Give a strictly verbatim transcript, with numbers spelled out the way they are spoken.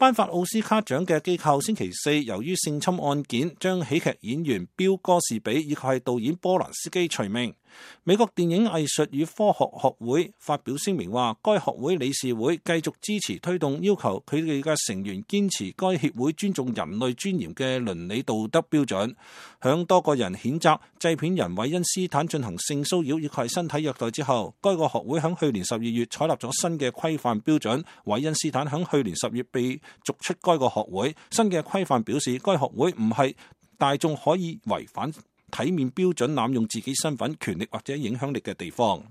頒發奧斯卡獎嘅機構星期四由於性侵案件，將喜劇演員標哥士比以及係導演波蘭斯基除名。美國電影藝術與科學學會發表聲明話，該學會理事會繼續支持推動要求佢哋嘅成員堅持該協會尊重人類尊嚴嘅倫理道德標準。響多個人譴責製片人韋恩斯坦進行性騷擾以及係身體虐待之後，該個學會響去年十二月採納咗新嘅規範標準。韋恩斯坦響去年十月被逐出該個學會。新嘅規範表示，該學會唔係大眾可以違反體面標準濫用自己身份、權力或者影響力嘅地方。